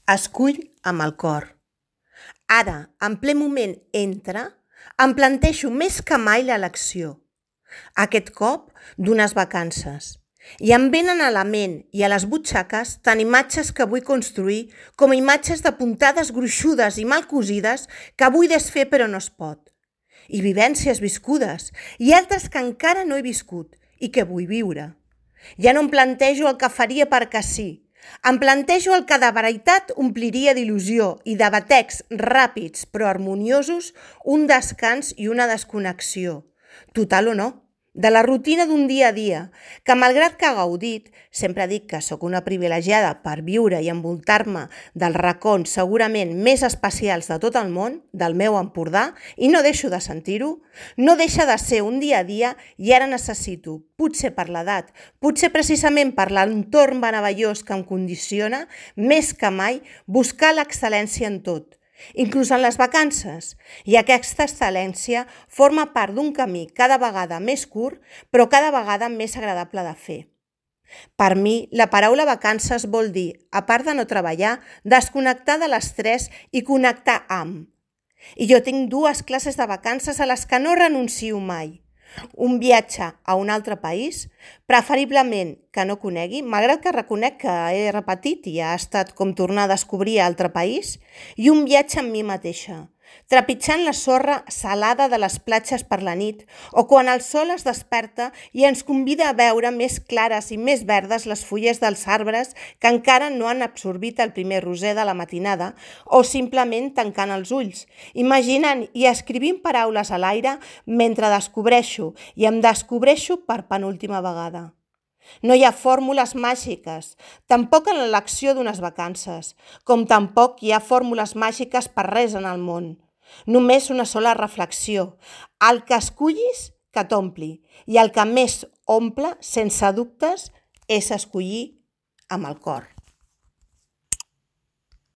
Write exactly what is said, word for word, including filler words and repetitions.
Escull amb el cor. Ara, en ple moment entra, em plantejo més que mai l'elecció. Aquest cop, d'unes vacances. I em venen a la ment i a les butxaques tant imatges que vull construir com imatges de puntades gruixudes i mal cosides que vull desfer però no es pot. I vivències viscudes i altres que encara no he viscut i que vull viure. Ja no em plantejo el que faria perquè sí. Em plantejo el que de veritat ompliria d'il·lusió i de batecs ràpids però harmoniosos un descans i una desconnexió, total o no, de la rutina d'un dia a dia, que malgrat que ha gaudit, sempre dic que sóc una privilegiada per viure i envoltar-me dels racons segurament més especials de tot el món, del meu Empordà, i no deixo de sentir-ho, no deixa de ser un dia a dia i ara necessito, potser per l'edat, potser precisament per l'entorn meravellós que em condiciona, més que mai, buscar l'excel·lència en tot, inclús en les vacances, i aquesta excel·lència forma part d'un camí cada vegada més curt, però cada vegada més agradable de fer. Per mi, la paraula vacances vol dir, a part de no treballar, desconnectar de l'estrès i connectar amb. I jo tinc dues classes de vacances a les que no renuncio mai. Un viatge a un altre país, preferiblement que no conegui, malgrat que reconec que he repetit i ha estat com tornar a descobrir altre país, i un viatge amb mi mateixa, trepitjant la sorra salada de les platges per la nit o quan el sol es desperta i ens convida a veure més clares i més verdes les fulles dels arbres que encara no han absorbit el primer roser de la matinada o simplement tancant els ulls, imaginant i escrivint paraules a l'aire mentre descobreixo i em descobreixo per penúltima vegada. No hi ha fórmules màgiques, tampoc en l'elecció d'unes vacances, com tampoc hi ha fórmules màgiques per res en el món. Només una sola reflexió, el que escullis que t'ompli, i el que més omple, sense dubtes, és escollir amb el cor.